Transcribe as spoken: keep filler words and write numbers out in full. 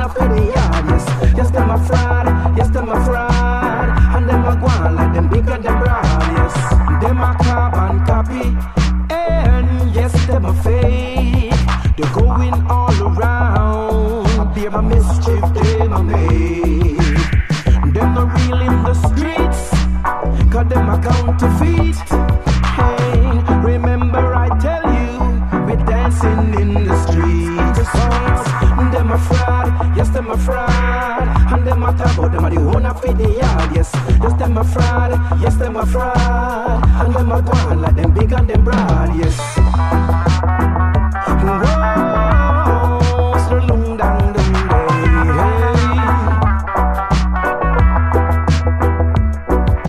wanna pay the yard, yes. Yes, them a fraud, yes, them a fraud. And them a go on like them big and them broad, yes. Them a carbon copy, and yes, them a fake. They're going all around. I be a mischief them a make. Them not real in the streets, cause them a counterfeit. Hey, remember I tell you, we're dancing in the streets. Cause them a fraud, yes, them a fraud. And them a talk about them a the owner for the yard, yes. Yes, them a fraud, yes, them a fraud. And them a go on like them big and them broad, yes.